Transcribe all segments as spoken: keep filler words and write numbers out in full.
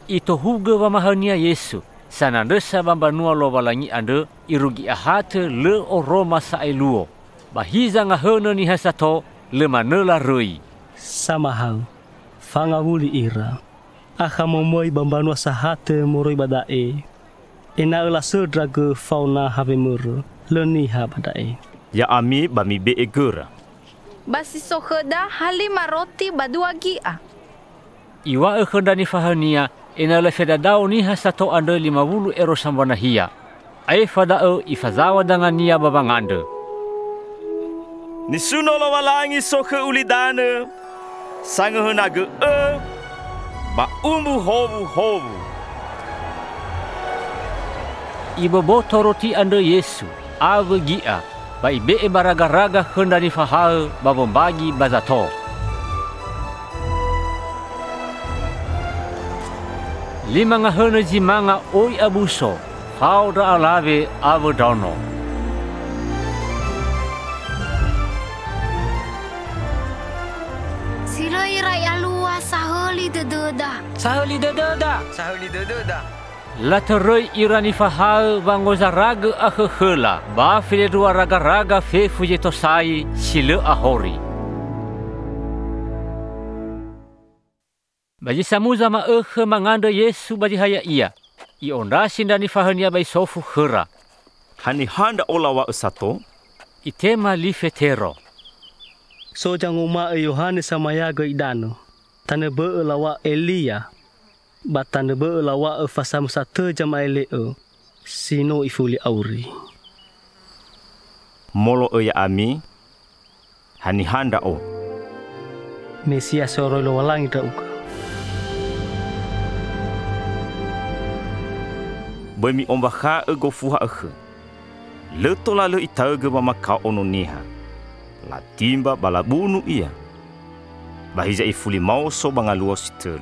Ito huga wa mahania Yesu. Sanandesa bambanua lo walangi ande irugi ahate le o Roma sa eluo. Bahiza ngahana ni hasato le manela rui. Samahang, fangawuli ira. Aha momoi bambanua sahate moroi badae. Ena ela sedrage fauna have muru le niha badae. Ya ami bami be egera. Basi soheda halima roti badua gia. Iwa ekhenda ni fahania ena le fedadao ni hasato ande lima wulu ero sambanahia. Ai fadao ifazawa dengan nia babangande. Ni suno lo walangi soke ulidane. Sange henage e. Ba umbu hovu hovu. Iba boto roti ande Yesu. Ave gia. Ba ibe e baraga-raga henda ni fahae babombagi bazato. Lima ngahana jimanga oi abuso. Fau da alave ave dono. Sila ira ya luas saholi dededa. Saholi dededa. Saholi dededa. Lateroi irani fahae bangoza raga ahehela. Ba file dua raga-raga fe fujetosai sile ahori. Baji samuza ma ehe manganda Yesu baji haya ia. I ondasin dani fahania bai sofu hera. Hani handa olawa esato. Itema li fetero. So janguma e Yohanes samayaga idano. Tane be lawa Elia. Ba tane be lawa e fasam sate jamaile e. Sino ifuli auri. Molo e ya ami. Hani handa o. Mesia soro lo walangi da uka. Bami ombaha e gofuha ehe. Leto lalu itaege ba maka ono niha. La timba balabunu ia. Bahiza ifuli mau so bangaluo sitelu.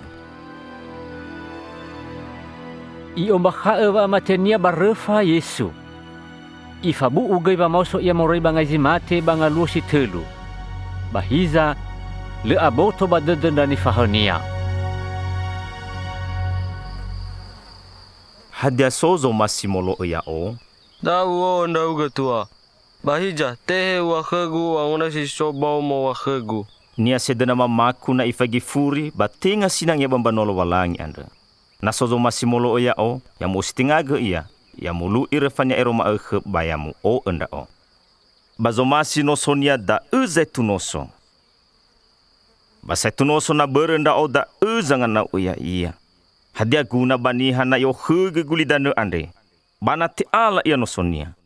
I ombaha e ba matenia barefa Yesu. I fabu ugai ba mau so ia moroi bangazi mate bangaluo sitelu. Bahiza le aboto badeden dani fahania. Hadia sozo masimolo ya o. Dawo ndau gatua. Bahija tehe wa khegu wa una si sobau mo wa khegu. Nia sedena mamaku na ifagi furi batinga sinang ya bambanolo walangi anda. Na sozo masimolo ya o ya mo stingaga ia ya mulu irefanya eroma ekhe bayamu o enda o. Bazomasi no sonia da uzetunoso. Basetunoso na berenda o da uzangan na uya iya. Hadia guna bani hana yo hege gulidane ande. Bana te ala ia no sonia.